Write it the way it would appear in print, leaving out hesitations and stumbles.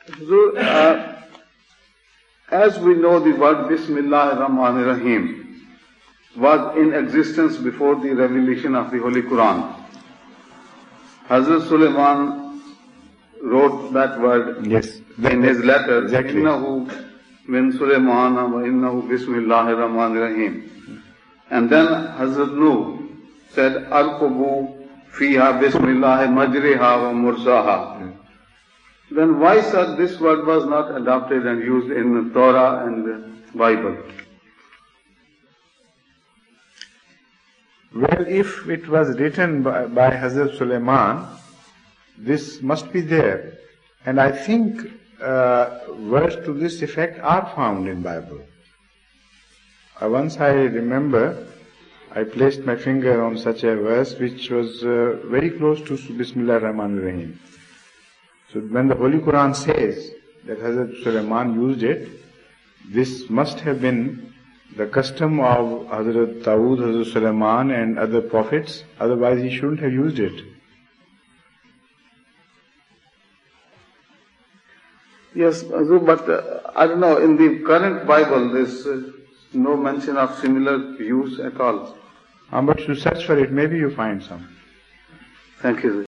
So, as we know, the word Bismillah ar-Rahman ar-Rahim was in existence before the revelation of the Holy Quran. Hazrat Sulaiman wrote that word in his letter, exactly. Innahu min Sulaiman wa innahu Bismillah ar-Rahman ar-Rahim. And then Hazrat Nuh said, Arkubu fiha Bismillah majriha wa mursaha. Then why, sir, this word was not adopted and used in the Torah and the Bible? Well, if it was written by Hazrat Sulaiman, this must be there. And I think words to this effect are found in Bible. Once I remember, I placed my finger on such a verse which was very close to Bismillah ar-Rahman ar-Rahim. So when the Holy Quran says that Hazrat Sulaiman used it, this must have been the custom of Hazrat Dawood, Hazrat Sulaiman and other prophets, otherwise he shouldn't have used it. Yes, but I don't know, in the current Bible there's no mention of similar use at all. But to search for it, maybe you find some. Thank you.